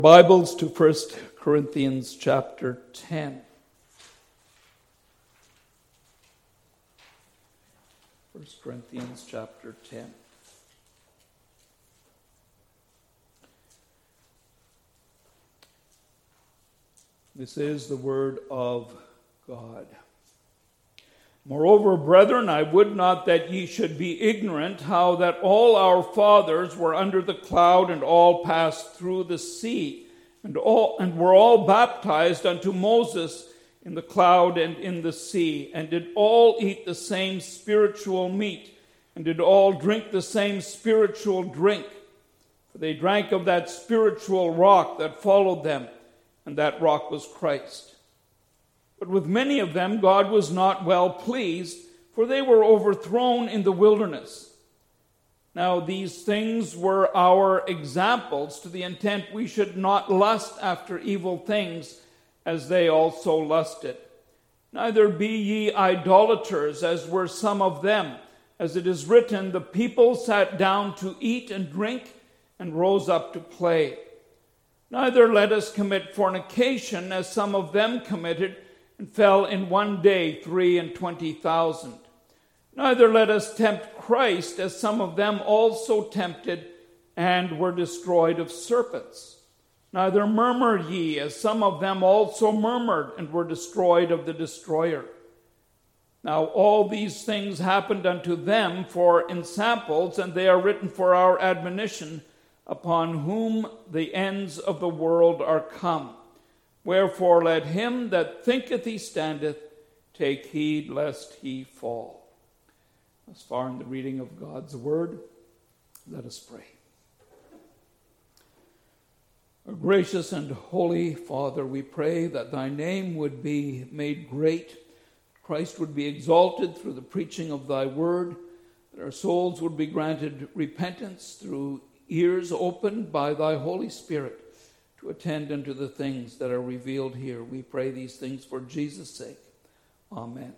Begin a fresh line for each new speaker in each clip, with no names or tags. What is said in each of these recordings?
Bibles to 1 Corinthians chapter 10. 1 Corinthians chapter 10. This is the word of God. Moreover, brethren, I would not that ye should be ignorant how that all our fathers were under the cloud, and all passed through the sea, and were all baptized unto Moses in the cloud and in the sea, and did all eat the same spiritual meat, and did all drink the same spiritual drink. For they drank of that spiritual rock that followed them, and that rock was Christ. But with many of them God was not well pleased, for they were overthrown in the wilderness. Now these things were our examples, to the intent we should not lust after evil things, as they also lusted. Neither be ye idolaters, as were some of them. As it is written, the people sat down to eat and drink, and rose up to play. Neither let us commit fornication, as some of them committed, and fell in one day 23,000. Neither let us tempt Christ, as some of them also tempted, and were destroyed of serpents. Neither murmur ye, as some of them also murmured, and were destroyed of the destroyer. Now all these things happened unto them for ensamples, and they are written for our admonition, upon whom the ends of the world are come. Wherefore let him that thinketh he standeth take heed lest he fall. Thus far in the reading of God's word, let us pray. Our gracious and holy Father, we pray that thy name would be made great, Christ would be exalted through the preaching of thy word, that our souls would be granted repentance through ears opened by thy Holy Spirit, to attend unto the things that are revealed here. We pray these things for Jesus' sake. Amen.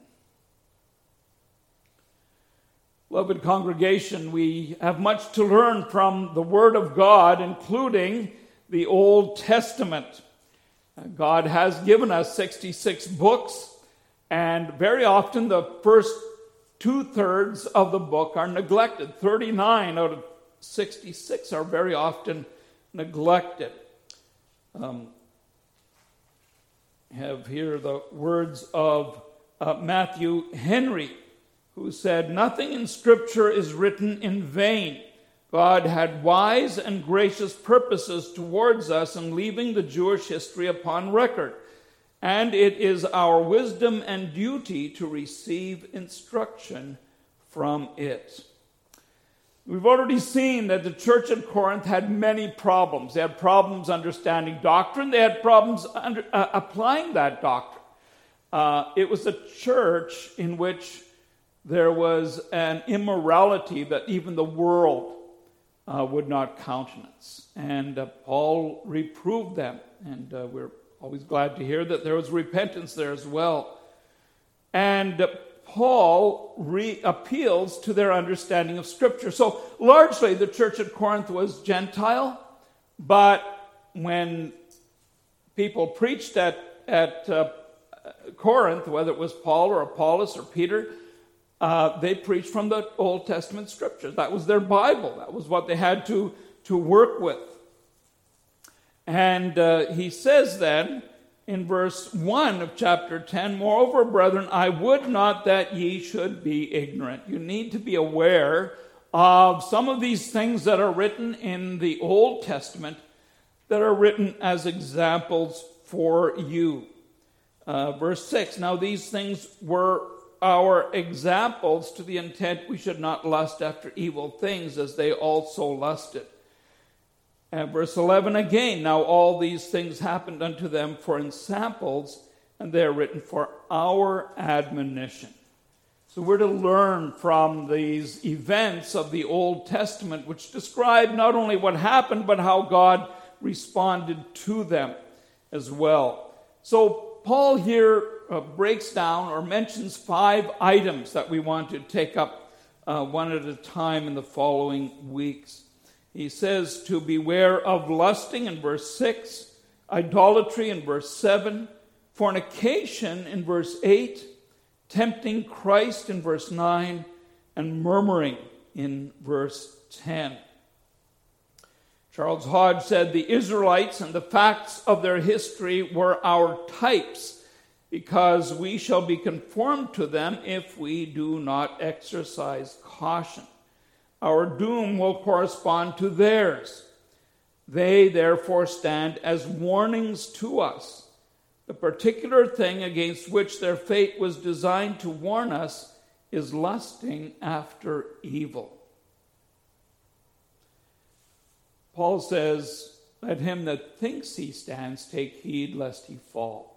Beloved congregation, we have much to learn from the Word of God, including the Old Testament. God has given us 66 books, and very often the first 2/3 of the book are neglected. 39 out of 66 are very often neglected. Have here the words of Matthew Henry, who said, "Nothing in Scripture is written in vain. God had wise and gracious purposes towards us in leaving the Jewish history upon record, and it is our wisdom and duty to receive instruction from it." We've already seen that the church at Corinth had many problems. They had problems understanding doctrine. They had problems applying that doctrine. It was a church in which there was an immorality that even the world would not countenance. And Paul reproved them. And we're always glad to hear that there was repentance there as well. And Paul appeals to their understanding of Scripture. So largely the church at Corinth was Gentile, but when people preached at Corinth, whether it was Paul or Apollos or Peter, they preached from the Old Testament Scriptures. That was their Bible. That was what they had to work with. And he says then, in verse 1 of chapter 10, "Moreover, brethren, I would not that ye should be ignorant." You need to be aware of some of these things that are written in the Old Testament that are written as examples for you. Verse 6, "Now these things were our examples, to the intent we should not lust after evil things, as they also lusted." And verse 11 again, "Now all these things happened unto them for ensamples, and they are written for our admonition." So we're to learn from these events of the Old Testament, which describe not only what happened, but how God responded to them as well. So Paul here breaks down or mentions 5 items that we want to take up one at a time in the following weeks. He says to beware of lusting in verse 6, idolatry in verse 7, fornication in verse 8, tempting Christ in verse 9, and murmuring in verse 10. Charles Hodge said the Israelites and the facts of their history were our types, because we shall be conformed to them if we do not exercise caution. Our doom will correspond to theirs. They therefore stand as warnings to us. The particular thing against which their fate was designed to warn us is lusting after evil. Paul says, let him that thinks he stands take heed lest he fall.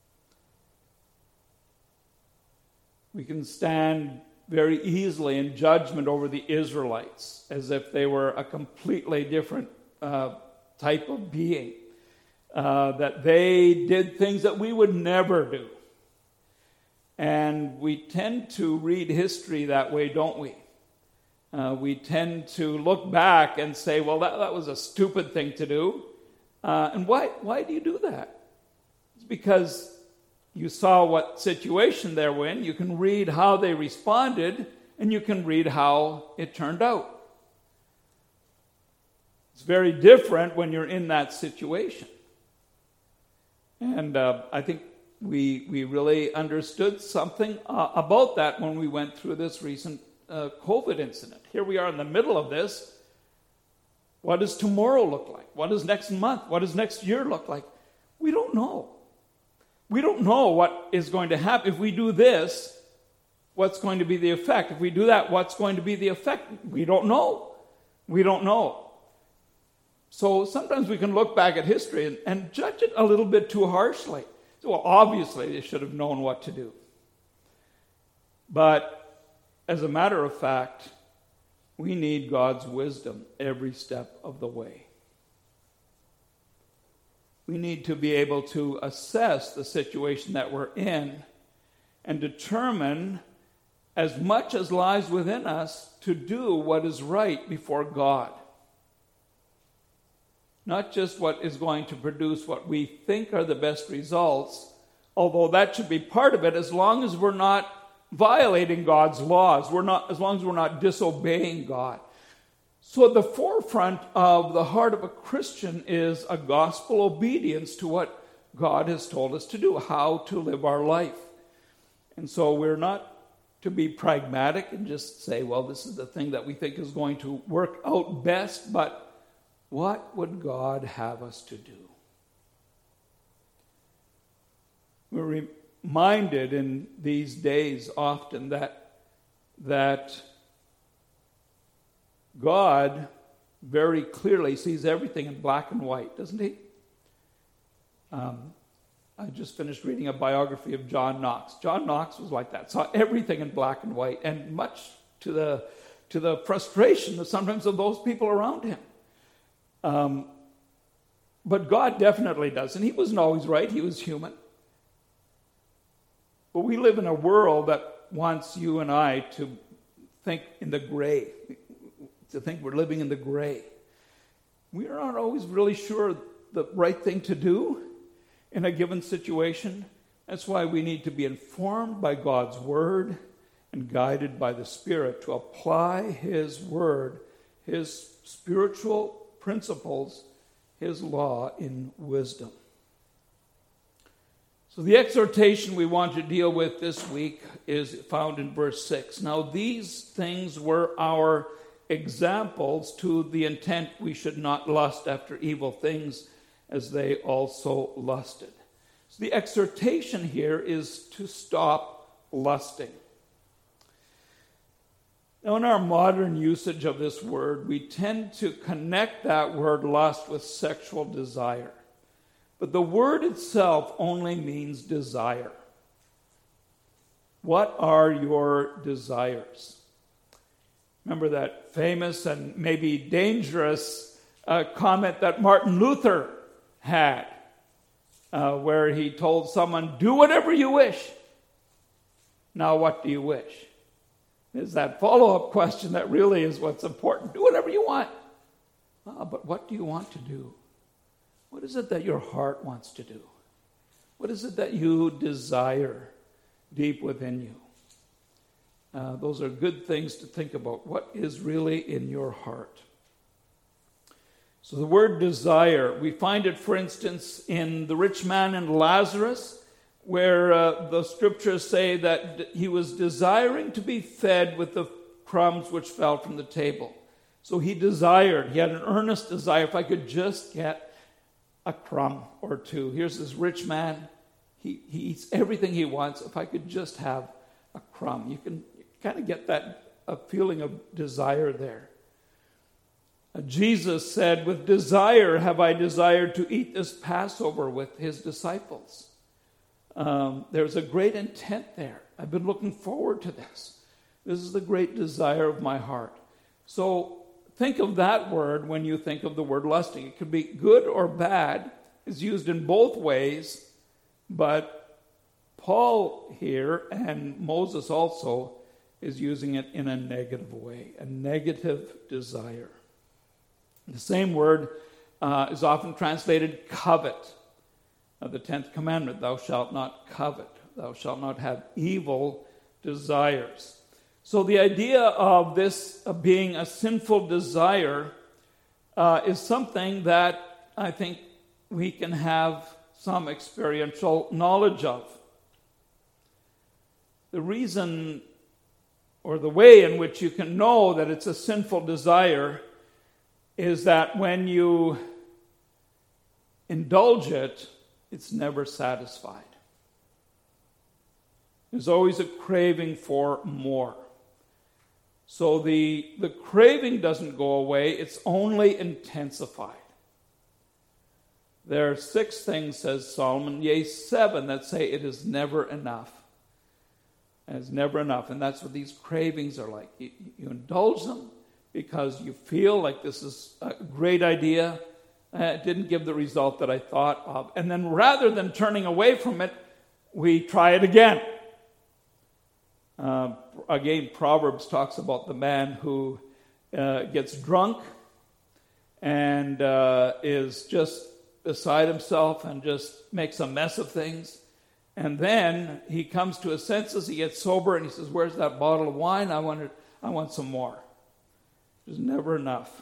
We can stand very easily in judgment over the Israelites as if they were a completely different type of being, that they did things that we would never do. And we tend to read history that way, don't we? We tend to look back and say, well, that was a stupid thing to do. And why do you do that? It's because you saw what situation they were in. You can read how they responded, and you can read how it turned out. It's very different when you're in that situation. And I think we really understood something about that when we went through this recent COVID incident. Here we are in the middle of this. What does tomorrow look like? What does next month? What does next year look like? We don't know. We don't know what is going to happen. If we do this, what's going to be the effect? If we do that, what's going to be the effect? We don't know. We don't know. So sometimes we can look back at history and judge it a little bit too harshly. So, well, obviously they should have known what to do. But as a matter of fact, we need God's wisdom every step of the way. We need to be able to assess the situation that we're in and determine as much as lies within us to do what is right before God. Not just what is going to produce what we think are the best results, although that should be part of it, as long as we're not violating God's laws, as long as we're not disobeying God. So at the forefront of the heart of a Christian is a gospel obedience to what God has told us to do, how to live our life. And so we're not to be pragmatic and just say, well, this is the thing that we think is going to work out best, but what would God have us to do? We're reminded in these days often that God very clearly sees everything in black and white, doesn't he? I just finished reading a biography of John Knox. John Knox was like that, saw everything in black and white, and much to the frustration sometimes of those people around him. But God definitely does, and he wasn't always right. He was human. But we live in a world that wants you and I to think in the gray, to think we're living in the gray. We are not always really sure the right thing to do in a given situation. That's why we need to be informed by God's word and guided by the Spirit to apply his word, his spiritual principles, his law in wisdom. So the exhortation we want to deal with this week is found in verse 6. Now these things were our examples to the intent we should not lust after evil things as they also lusted. So the exhortation here is to stop lusting. Now in our modern usage of this word, we tend to connect that word lust with sexual desire. But the word itself only means desire. What are your desires? Remember that famous and maybe dangerous comment that Martin Luther had, where he told someone, do whatever you wish. Now what do you wish? Is that follow-up question that really is what's important. Do whatever you want. But what do you want to do? What is it that your heart wants to do? What is it that you desire deep within you? Those are good things to think about. What is really in your heart? So the word desire, we find it, for instance, in the rich man and Lazarus, where the scriptures say that he was desiring to be fed with the crumbs which fell from the table. So he desired, he had an earnest desire, if I could just get a crumb or two. Here's this rich man, he eats everything he wants. If I could just have a crumb. You can kind of get that feeling of desire there. Jesus said, with desire have I desired to eat this Passover with his disciples. There's a great intent there. I've been looking forward to this. This is the great desire of my heart. So think of that word when you think of the word lusting. It could be good or bad. It's used in both ways, but Paul here and Moses also is using it in a negative way, a negative desire. The same word is often translated covet. The 10th commandment, thou shalt not covet. Thou shalt not have evil desires. So the idea of this being a sinful desire is something that I think we can have some experiential knowledge of. The reason or the way in which you can know that it's a sinful desire is that when you indulge it, it's never satisfied. There's always a craving for more. So the craving doesn't go away, it's only intensified. There are 6 things, says Solomon, yea, 7 that say it is never enough. And it's never enough, and that's what these cravings are like. You indulge them because you feel like this is a great idea. It didn't give the result that I thought of. And then rather than turning away from it, we try it again. Again, Proverbs talks about the man who gets drunk and is just beside himself and just makes a mess of things. And then he comes to his senses, he gets sober, and he says, where's that bottle of wine? I want some more. There's never enough.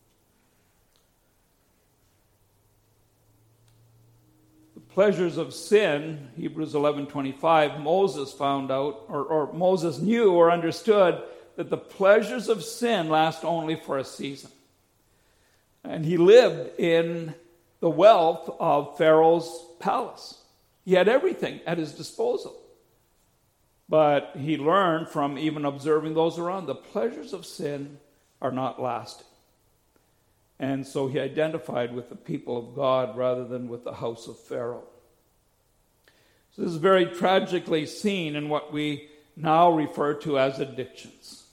The pleasures of sin, Hebrews 11:25, Moses found out, or Moses knew or understood that the pleasures of sin last only for a season. And he lived in the wealth of Pharaoh's palace. He had everything at his disposal. But he learned from even observing those around, the pleasures of sin are not lasting. And so he identified with the people of God rather than with the house of Pharaoh. So this is very tragically seen in what we now refer to as addictions.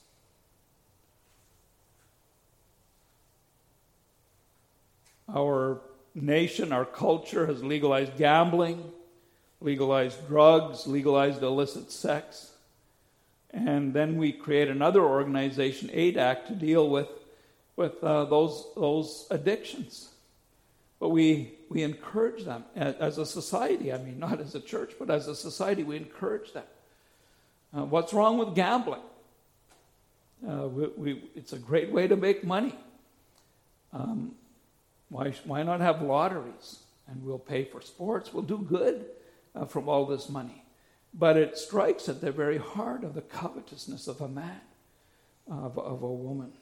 Our nation, our culture has legalized gambling, legalized drugs, legalized illicit sex. And then we create another organization, AIDAC, to deal with those addictions. But we encourage them as a society. I mean, not as a church, but as a society, we encourage them. What's wrong with gambling? It's a great way to make money. Why not have lotteries? And we'll pay for sports. We'll do good from all this money. But it strikes at the very heart of the covetousness of a man, of a woman.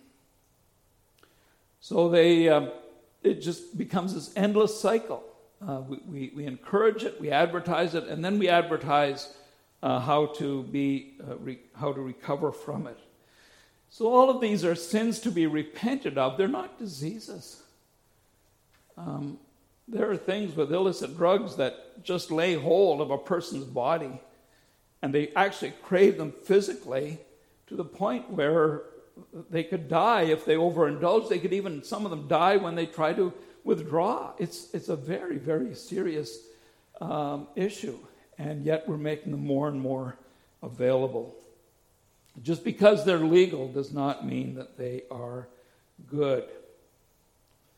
So it just becomes this endless cycle. We encourage it, we advertise it, and then we advertise how to recover from it. So all of these are sins to be repented of. They're not diseases. There are things with illicit drugs that just lay hold of a person's body, and they actually crave them physically to the point where they could die if they overindulge. They could even, some of them die when they try to withdraw. It's a very, very serious issue, and yet we're making them more and more available. Just because they're legal does not mean that they are good.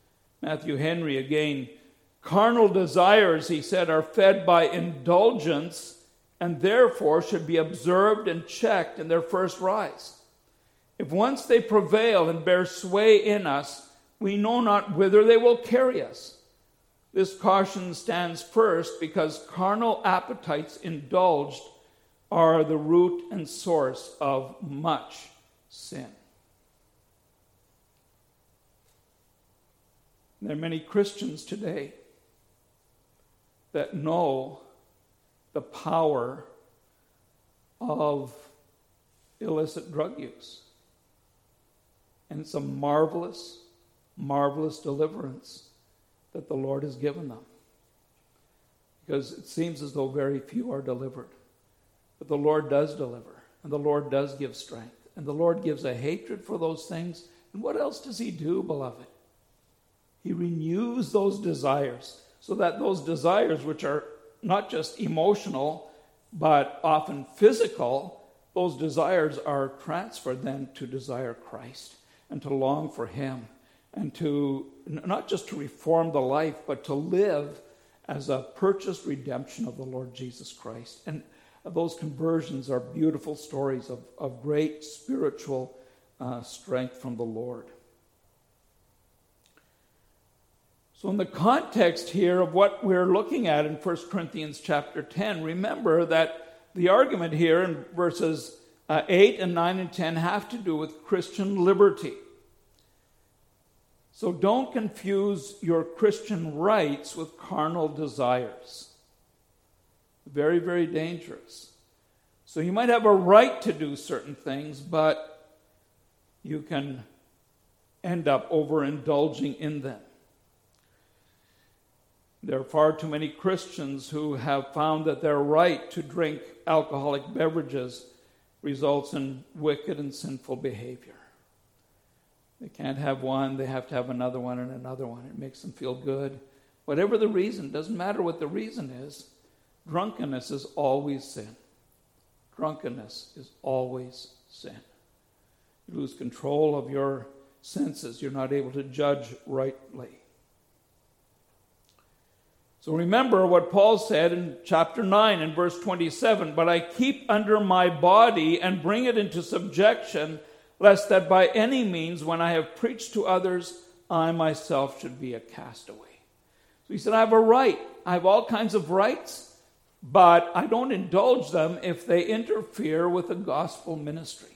Matthew Henry again, carnal desires, he said, are fed by indulgence and therefore should be observed and checked in their first rise. If once they prevail and bear sway in us, we know not whither they will carry us. This caution stands first because carnal appetites indulged are the root and source of much sin. There are many Christians today that know the power of illicit drug use. And it's a marvelous, marvelous deliverance that the Lord has given them. Because it seems as though very few are delivered. But the Lord does deliver, and the Lord does give strength, and the Lord gives a hatred for those things. And what else does he do, beloved? He renews those desires, so that those desires, which are not just emotional, but often physical, those desires are transferred then to desire Christ and to long for him, and to not just to reform the life, but to live as a purchased redemption of the Lord Jesus Christ. And those conversions are beautiful stories of great spiritual strength from the Lord. So in the context here of what we're looking at in 1 Corinthians chapter 10, remember that the argument here in verses 8 and 9 and 10 have to do with Christian liberty. So don't confuse your Christian rights with carnal desires. Very, very dangerous. So you might have a right to do certain things, but you can end up overindulging in them. There are far too many Christians who have found that their right to drink alcoholic beverages results in wicked and sinful behavior. They can't have one, they have to have another one and another one. It makes them feel good. Whatever the reason, doesn't matter what the reason is, drunkenness is always sin. Drunkenness is always sin. You lose control of your senses. You're not able to judge rightly. So remember what Paul said in chapter 9 and verse 27, "But I keep under my body and bring it into subjection, lest that by any means, when I have preached to others, I myself should be a castaway." So he said, I have a right. I have all kinds of rights, but I don't indulge them if they interfere with the gospel ministry.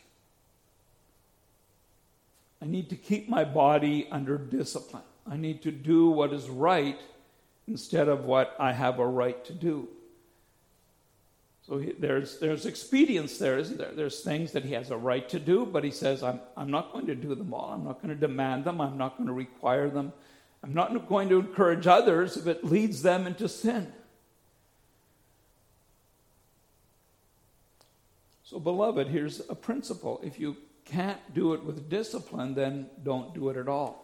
I need to keep my body under discipline. I need to do what is right instead of what I have a right to do. So there's expedience there, isn't there? There's things that he has a right to do, but he says, I'm not going to do them all. I'm not going to demand them. I'm not going to require them. I'm not going to encourage others if it leads them into sin. So, beloved, here's a principle. If you can't do it with discipline, then don't do it at all.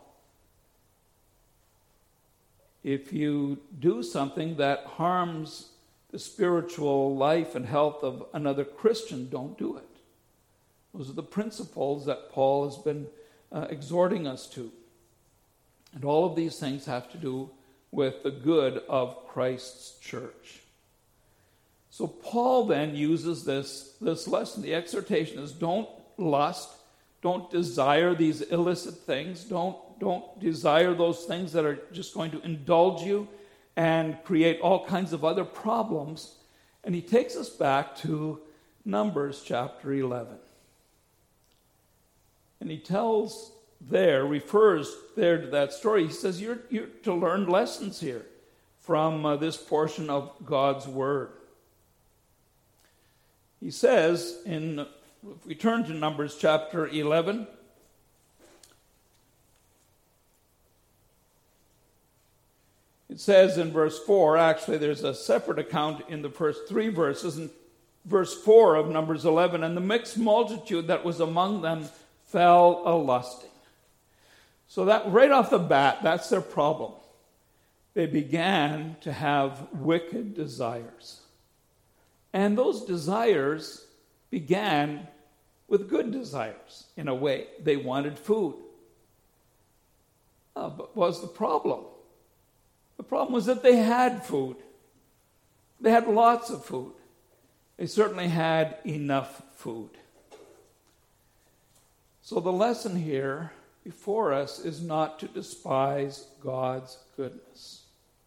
If you do something that harms the spiritual life and health of another Christian, don't do it. Those are the principles that Paul has been exhorting us to. And all of these things have to do with the good of Christ's church. So Paul then uses this lesson. The exhortation is don't lust, don't desire these illicit things, don't desire those things that are just going to indulge you and create all kinds of other problems. And he takes us back to Numbers chapter 11. And he refers there to that story. He says you're to learn lessons here from this portion of God's Word. He says, if we turn to Numbers chapter 11, it says in verse 4, actually there's a separate account in the first 3 verses. In verse 4 of Numbers 11, "And the mixed multitude that was among them fell a-lusting." So that right off the bat, that's their problem. They began to have wicked desires. And those desires began with good desires, in a way. They wanted food. But was the problem? The problem was that they had food. They had lots of food. They certainly had enough food. So the lesson here before us is not to despise God's goodness.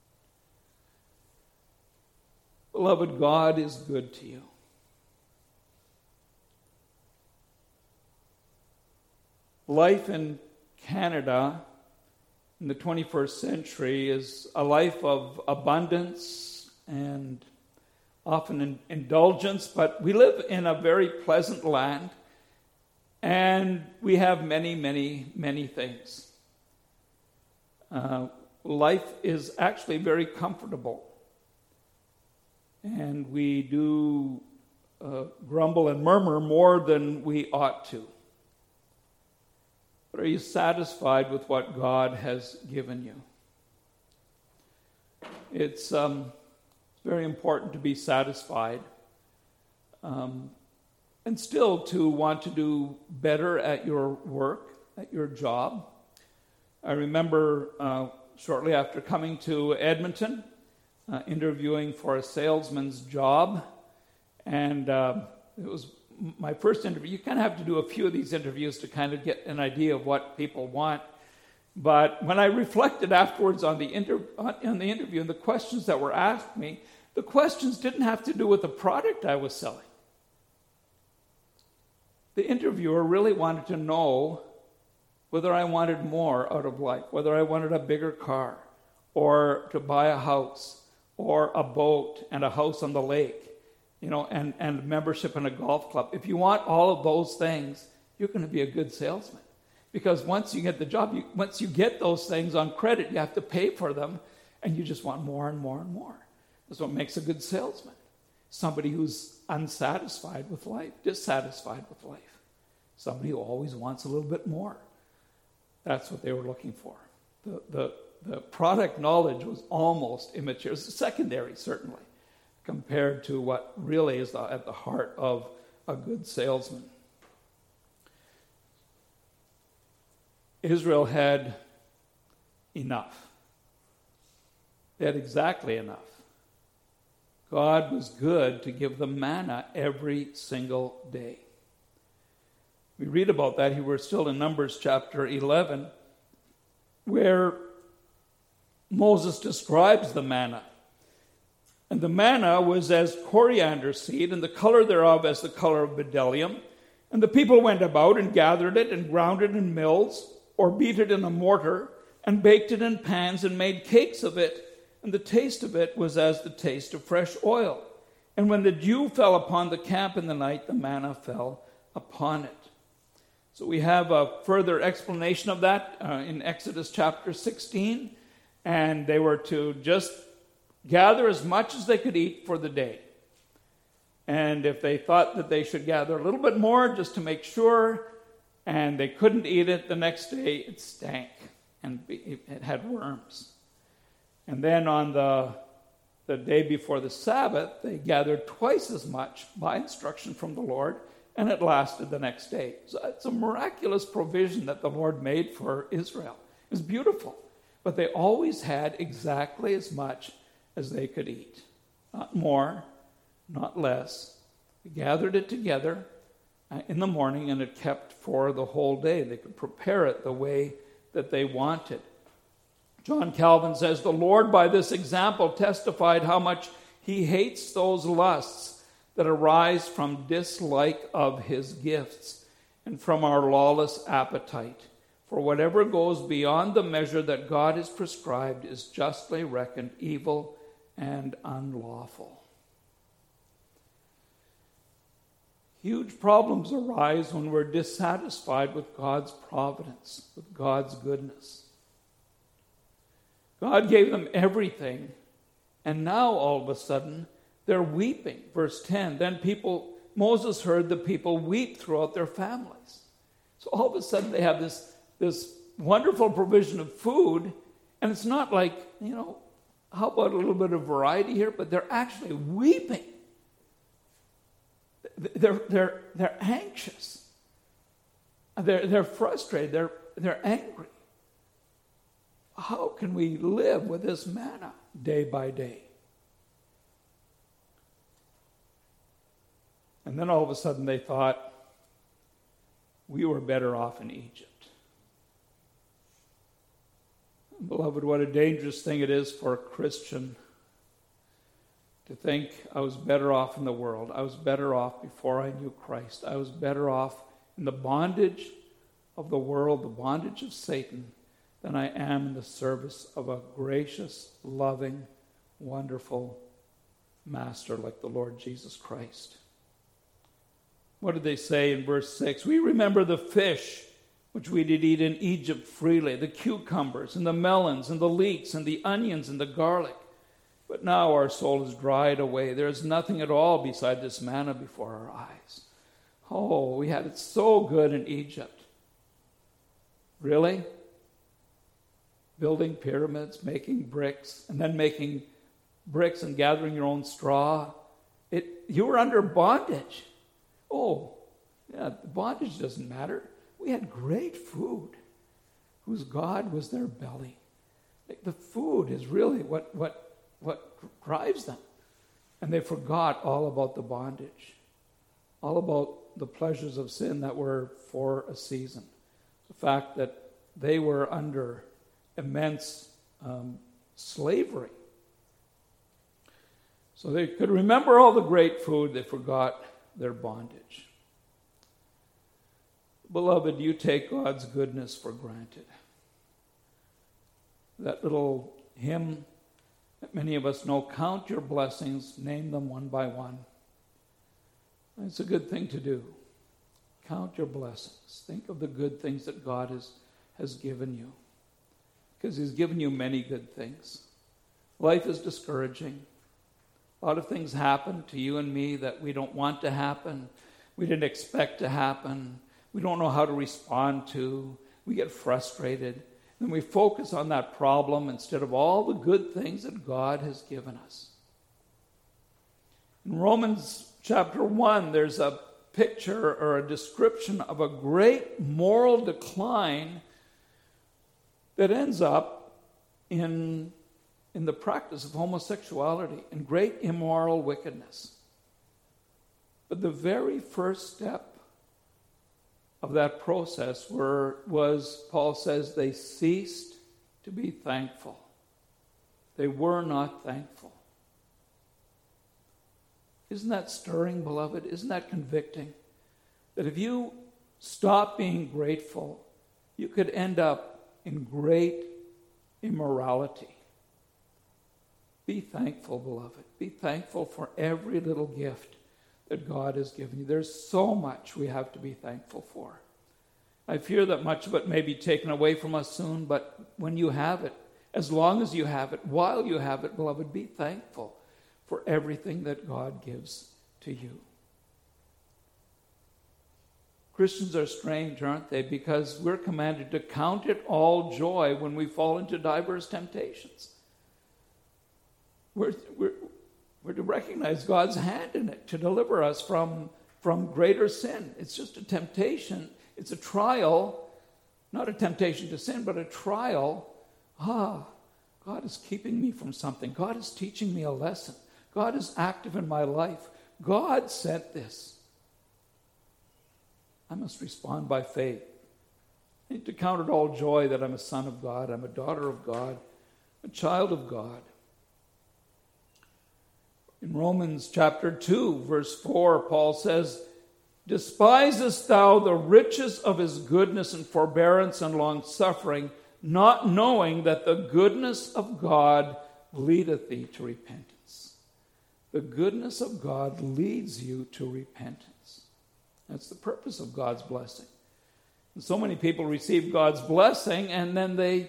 Beloved, God is good to you. Life in Canada in the 21st century is a life of abundance and often indulgence, but we live in a very pleasant land, and we have many, many, many things. Life is actually very comfortable, and we do grumble and murmur more than we ought to. But are you satisfied with what God has given you? It's very important to be satisfied and still to want to do better at your work, at your job. I remember shortly after coming to Edmonton, interviewing for a salesman's job, and it was my first interview. You kind of have to do a few of these interviews to kind of get an idea of what people want. But when I reflected afterwards on the interview and the questions that were asked me, the questions didn't have to do with the product I was selling. The interviewer really wanted to know whether I wanted more out of life, whether I wanted a bigger car, or to buy a house, or a boat and a house on the lake, and membership in a golf club. If you want all of those things, you're going to be a good salesman. Because once you get the job, once you get those things on credit, you have to pay for them, and you just want more and more and more. That's what makes a good salesman. Somebody who's unsatisfied with life, dissatisfied with life. Somebody who always wants a little bit more. That's what they were looking for. The product knowledge was almost immaterial. It's secondary, certainly, compared to what really is at the heart of a good salesman. Israel had enough. They had exactly enough. God was good to give them manna every single day. We read about that. We're still in Numbers chapter 11, where Moses describes the manna. And the manna was as coriander seed, and the color thereof as the color of bdellium. And the people went about and gathered it and ground it in mills, or beat it in a mortar, and baked it in pans and made cakes of it. And the taste of it was as the taste of fresh oil. And when the dew fell upon the camp in the night, the manna fell upon it. So we have a further explanation of that in Exodus chapter 16. And they were to just gather as much as they could eat for the day. And if they thought that they should gather a little bit more just to make sure, and they couldn't eat it the next day, it stank and it had worms. And then on the day before the Sabbath, they gathered twice as much by instruction from the Lord, and it lasted the next day. So it's a miraculous provision that the Lord made for Israel. It was beautiful. But they always had exactly as much as they could eat. Not more, not less. They gathered it together in the morning, and it kept for the whole day. They could prepare it the way that they wanted. John Calvin says, "The Lord by this example testified how much he hates those lusts that arise from dislike of his gifts and from our lawless appetite. For whatever goes beyond the measure that God has prescribed is justly reckoned evil and unlawful." Huge problems arise when we're dissatisfied with God's providence, with God's goodness. God gave them everything, and now all of a sudden they're weeping. Verse 10, then Moses heard the people weep throughout their families. So all of a sudden they have this wonderful provision of food, and it's not like, how about a little bit of variety here? But they're actually weeping. They're anxious. They're frustrated. They're angry. how can we live with this manna day by day? And then all of a sudden they thought, we were better off in Egypt. Beloved, what a dangerous thing it is for a Christian to think I was better off in the world. I was better off before I knew Christ. I was better off in the bondage of the world, the bondage of Satan, than I am in the service of a gracious, loving, wonderful Master like the Lord Jesus Christ. What did they say in verse 6? We remember the fish which we did eat in Egypt freely, the cucumbers and the melons and the leeks and the onions and the garlic. But now our soul is dried away. There is nothing at all beside this manna before our eyes. Oh, we had it so good in Egypt. Really? Building pyramids, making bricks, and then making bricks and gathering your own straw. You were under bondage. Oh, yeah, the bondage doesn't matter. We had great food, whose God was their belly. The food is really what drives them. And they forgot all about the bondage, all about the pleasures of sin that were for a season. The fact that they were under immense slavery. So they could remember all the great food, they forgot their bondage. Beloved, you take God's goodness for granted. That little hymn that many of us know, count your blessings, name them one by one. It's a good thing to do. Count your blessings. Think of the good things that God has given you. Because he's given you many good things. Life is discouraging. A lot of things happen to you and me that we don't want to happen. We didn't expect to happen. We don't know how to respond to. We get frustrated. And we focus on that problem instead of all the good things that God has given us. In Romans chapter 1, there's a picture or a description of a great moral decline that ends up in the practice of homosexuality and great immoral wickedness. But the very first step of that process was, Paul says, they ceased to be thankful. They were not thankful. Isn't that stirring, beloved? Isn't that convicting? That if you stop being grateful, you could end up in great immorality. Be thankful, beloved. Be thankful for every little gift that God has given you. There's so much we have to be thankful for. I fear that much of it may be taken away from us soon, but when you have it, as long as you have it, while you have it, beloved, be thankful for everything that God gives to you. Christians are strange, aren't they? Because we're commanded to count it all joy when we fall into diverse temptations. We're to recognize God's hand in it to deliver us from greater sin. It's just a temptation. It's a trial, not a temptation to sin, but a trial. God is keeping me from something. God is teaching me a lesson. God is active in my life. God sent this. I must respond by faith. I need to count it all joy that I'm a son of God, I'm a daughter of God, a child of God. In Romans chapter 2, verse 4, Paul says, despisest thou the riches of his goodness and forbearance and long-suffering, not knowing that the goodness of God leadeth thee to repentance. The goodness of God leads you to repentance. That's the purpose of God's blessing. And so many people receive God's blessing and then they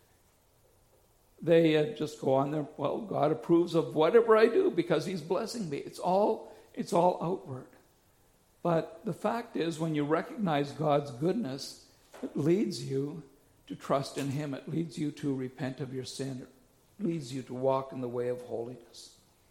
just go on there, well, God approves of whatever I do because he's blessing me. It's all outward. But the fact is, when you recognize God's goodness, it leads you to trust in him. It leads you to repent of your sin. It leads you to walk in the way of holiness.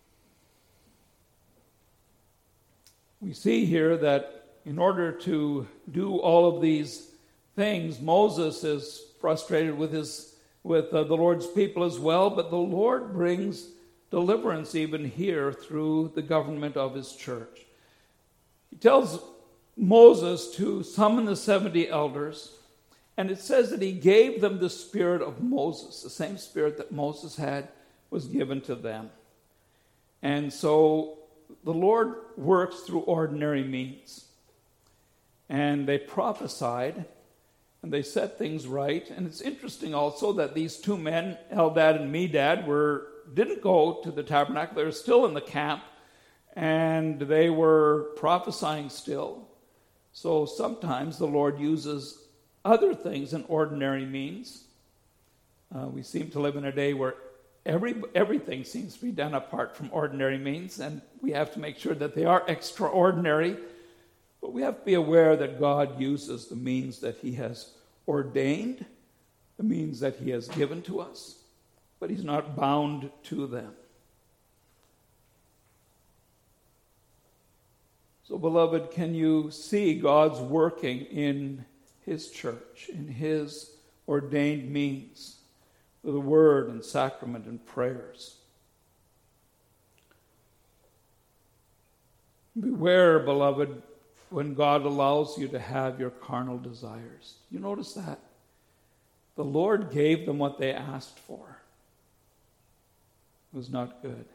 We see here that in order to do all of these things, Moses is frustrated with his with the Lord's people as well, but the Lord brings deliverance even here through the government of his church. He tells Moses to summon the 70 elders, and it says that he gave them the spirit of Moses. The same spirit that Moses had was given to them. And so the Lord works through ordinary means. And they prophesied, and they set things right. And it's interesting also that these two men, Eldad and Medad, didn't go to the tabernacle. They were still in the camp, and they were prophesying still. So sometimes the Lord uses other things than ordinary means. We seem to live in a day where everything seems to be done apart from ordinary means, and we have to make sure that they are extraordinary. But we have to be aware that God uses the means that he has ordained, the means that he has given to us, but he's not bound to them. So, beloved, can you see God's working in his church, in his ordained means, with the word and sacrament and prayers? Beware, beloved, when God allows you to have your carnal desires. You notice that? The Lord gave them what they asked for. It was not good.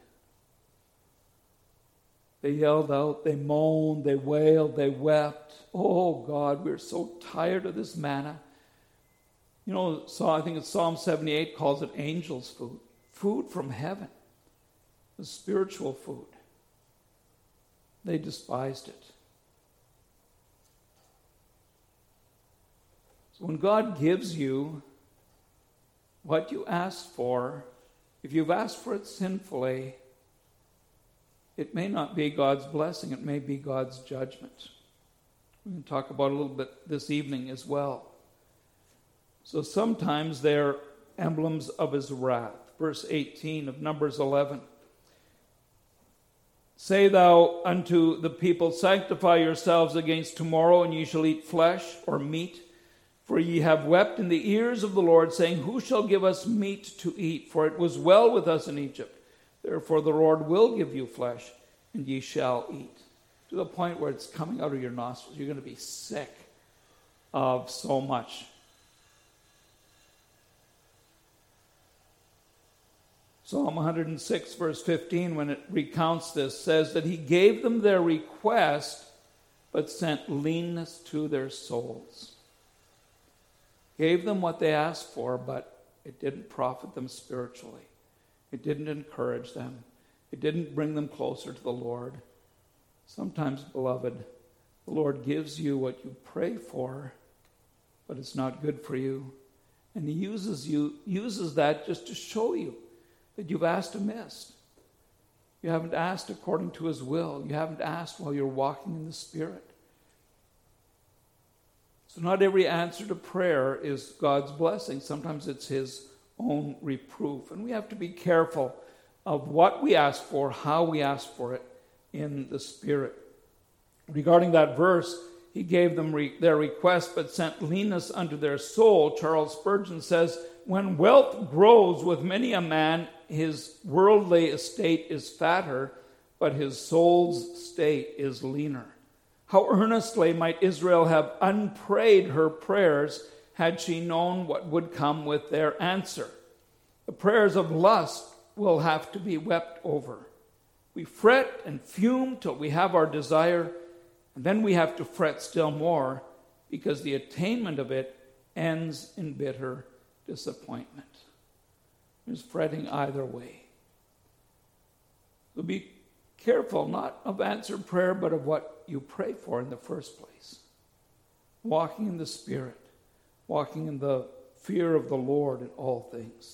They yelled out, they moaned, they wailed, they wept. Oh God, we're so tired of this manna. You know, so I think it's Psalm 78 calls it angels' food. Food from heaven. The spiritual food. They despised it. So when God gives you what you asked for, if you've asked for it sinfully, it may not be God's blessing, it may be God's judgment. We can talk about it a little bit this evening as well. So sometimes they're emblems of his wrath. Verse 18 of Numbers 11. Say thou unto the people, sanctify yourselves against tomorrow, and ye shall eat flesh or meat. For ye have wept in the ears of the Lord, saying, who shall give us meat to eat? For it was well with us in Egypt. Therefore the Lord will give you flesh, and ye shall eat. To the point where it's coming out of your nostrils. You're going to be sick of so much. Psalm 106, verse 15, when it recounts this, says that he gave them their request, but sent leanness to their souls. Gave them what they asked for, but it didn't profit them spiritually. It didn't encourage them. It didn't bring them closer to the Lord. Sometimes, beloved, the Lord gives you what you pray for, but it's not good for you. And he uses that just to show you that you've asked amiss. You haven't asked according to his will. You haven't asked while you're walking in the Spirit. So not every answer to prayer is God's blessing. Sometimes it's his own reproof. And we have to be careful of what we ask for, how we ask for it in the Spirit. Regarding that verse, he gave them their request, but sent leanness unto their soul. Charles Spurgeon says, when wealth grows with many a man, his worldly estate is fatter, but his soul's state is leaner. How earnestly might Israel have unprayed her prayers had she known what would come with their answer. The prayers of lust will have to be wept over. We fret and fume till we have our desire, and then we have to fret still more because the attainment of it ends in bitter disappointment. There's fretting either way. So be careful, not of answered prayer, but of what you pray for in the first place. Walking in the Spirit, walking in the fear of the Lord in all things.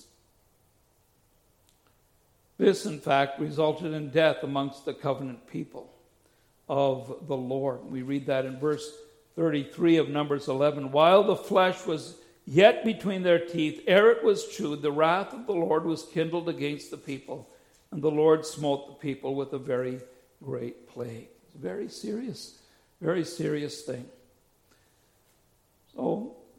This, in fact, resulted in death amongst the covenant people of the Lord. We read that in verse 33 of Numbers 11. While the flesh was yet between their teeth, ere it was chewed, the wrath of the Lord was kindled against the people, and the Lord smote the people with a very great plague. It's a very serious thing. So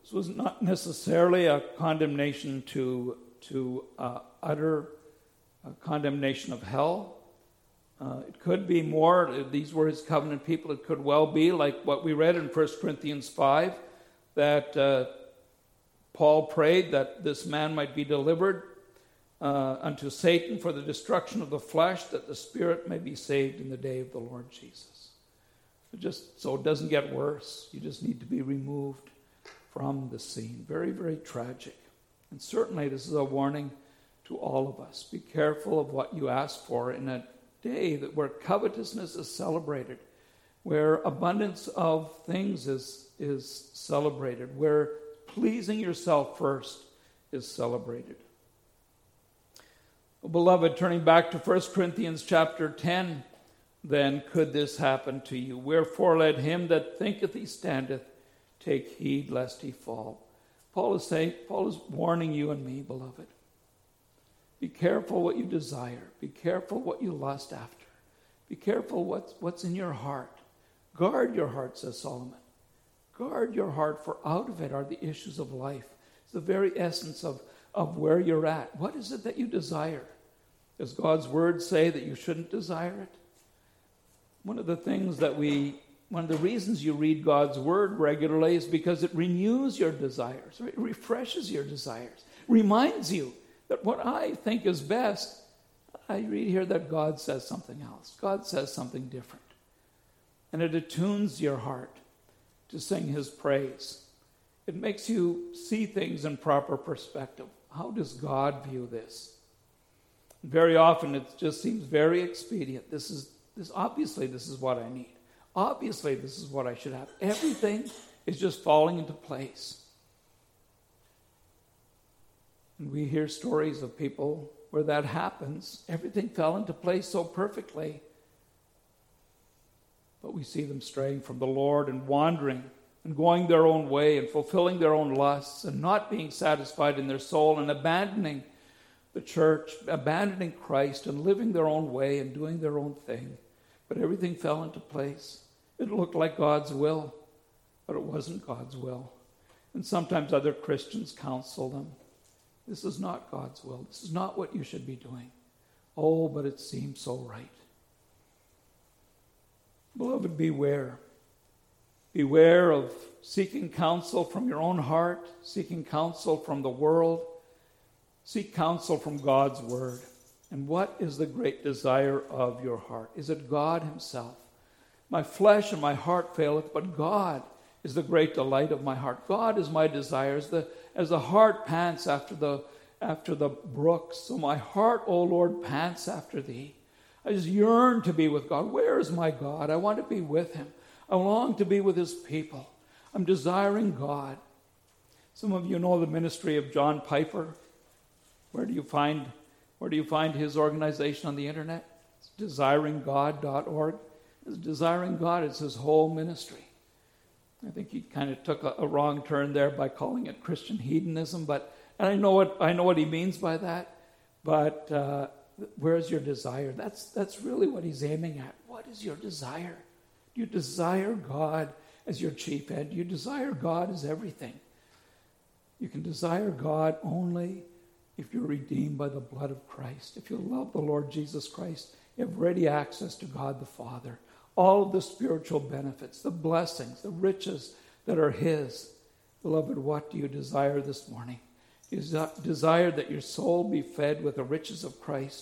This was not necessarily a condemnation to utter condemnation of hell. It could be more. These were his covenant people. It could well be like what we read in 1 Corinthians 5, that Paul prayed that this man might be delivered unto Satan for the destruction of the flesh, that the spirit may be saved in the day of the Lord Jesus. So it doesn't get worse. You just need to be removed from the scene. Very, very tragic. And certainly this is a warning to all of us. Be careful of what you ask for in a day where covetousness is celebrated, where abundance of things is celebrated, where pleasing yourself first is celebrated. Well, beloved, turning back to 1 Corinthians chapter 10, then could this happen to you? Wherefore let him that thinketh he standeth take heed lest he fall. Paul is warning you and me, beloved. Be careful what you desire. Be careful what you lust after. Be careful what's in your heart. Guard your heart, says Solomon. Guard your heart, for out of it are the issues of life. It's the very essence of where you're at. What is it that you desire? Does God's word say that you shouldn't desire it? One of the reasons you read God's word regularly is because it renews your desires. It refreshes your desires. Reminds you that what I think is best, I read here that God says something else. God says something different. And it attunes your heart to sing his praise. It makes you see things in proper perspective. How does God view this? Very often it just seems very expedient. Obviously this is what I need. Obviously this is what I should have. Everything is just falling into place. And we hear stories of people where that happens. Everything fell into place so perfectly. But we see them straying from the Lord and wandering and going their own way and fulfilling their own lusts and not being satisfied in their soul and abandoning the church, abandoning Christ and living their own way and doing their own thing. But everything fell into place. It looked like God's will, but it wasn't God's will. And sometimes other Christians counsel them. This is not God's will. This is not what you should be doing. Oh, but it seems so right. Beloved, beware. Beware of seeking counsel from your own heart, seeking counsel from the world. Seek counsel from God's word. And what is the great desire of your heart? Is it God himself? My flesh and my heart faileth, but God is the great delight of my heart. God is my desire. As the heart pants after the brooks, so my heart, O Lord, pants after thee. I just yearn to be with God. Where is my God? I want to be with him. I long to be with his people. I'm desiring God. Some of you know the ministry of John Piper. Where do you find his organization on the internet? It's desiringgod.org. Desiring God is his whole ministry. I think he kind of took a wrong turn there by calling it Christian hedonism, and I know what he means by that. But where's your desire? That's really what he's aiming at. What is your desire? Do you desire God as your chief end? Do you desire God as everything? You can desire God only if you're redeemed by the blood of Christ. If you love the Lord Jesus Christ, you have ready access to God the Father. All of the spiritual benefits, the blessings, the riches that are his. Beloved, what do you desire this morning? You desire that your soul be fed with the riches of Christ,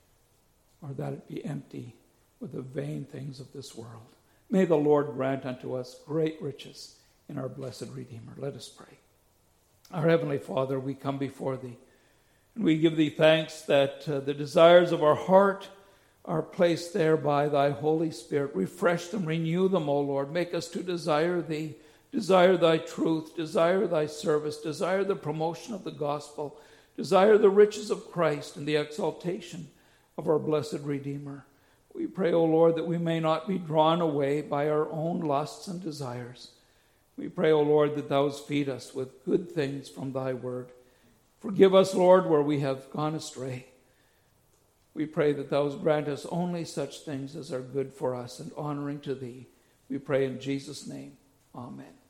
or that it be empty with the vain things of this world. May the Lord grant unto us great riches in our blessed Redeemer. Let us pray. Our Heavenly Father, we come before thee, and we give thee thanks that the desires of our heart are placed there by thy Holy Spirit. Refresh them, renew them, O Lord. Make us to desire thee, desire thy truth, desire thy service, desire the promotion of the gospel, desire the riches of Christ and the exaltation of our blessed Redeemer. We pray, O Lord, that we may not be drawn away by our own lusts and desires. We pray, O Lord, that thou feed us with good things from thy word. Forgive us, Lord, where we have gone astray. We pray that thou grant us only such things as are good for us and honoring to thee. We pray in Jesus' name. Amen.